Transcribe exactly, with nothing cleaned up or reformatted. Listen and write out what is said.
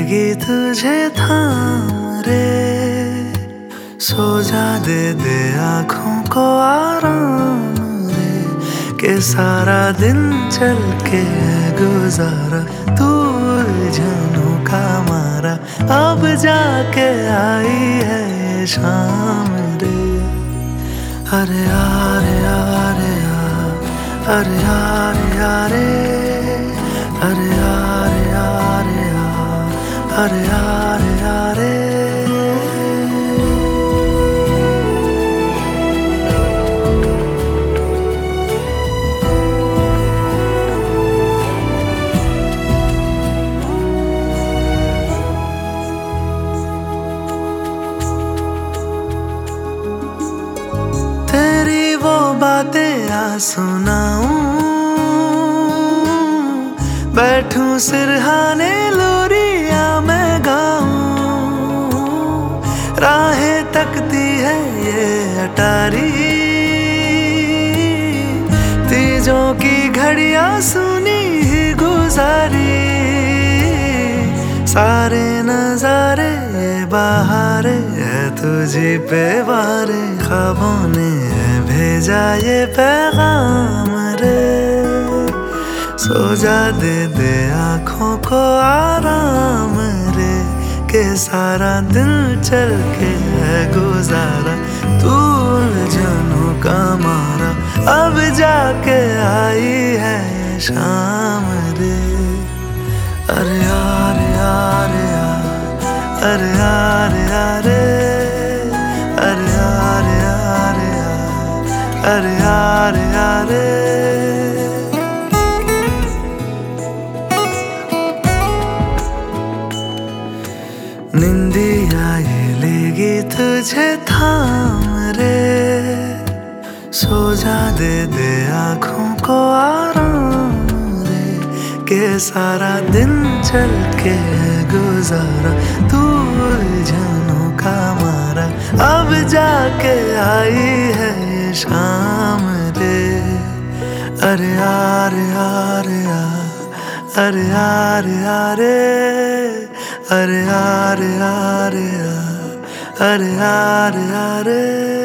लेगी तुझे थाम रे, सो जा दे दे आँखों को आराम रे, के सारा दिन चल के गुजारा तू उलझनों का मारा, अब जाके आई है ये शाम रे। अरे यार यार यार, अरे यार यार, अरे यार यार यार, अरे यार यार। तेरी वो बातें आ सुनाऊं, बैठूं सिरहाने लोरिया मैं गाऊं, राहें तकती है ये अटारी, तीजों की घड़ियां सुनी ही गुजारी, सारे नजारे ये बहारे है तुझी पे वारे, ख्वाबों ने भेजा ये पैगाम रे, सो जा दे दे आँखों को आराम रे, के सारा दिन चल के है गुजारा तू उलझनों का मारा, अब जाके आई है ये शाम रे। अरे यार यार यार, अरे यार यार, अरे यार यार यार, अरे यार यार। निंदिया ये लेगी तुझे थाम रे, सो जा दे दे आँखों को आराम रे, के सारा दिन चल के गुजारा तू उलझनों का मारा, अब जाके आई है ये शाम रे। अरे यार यार यार, अरे यार यार, अरे यार यार यार, अरे यार यार।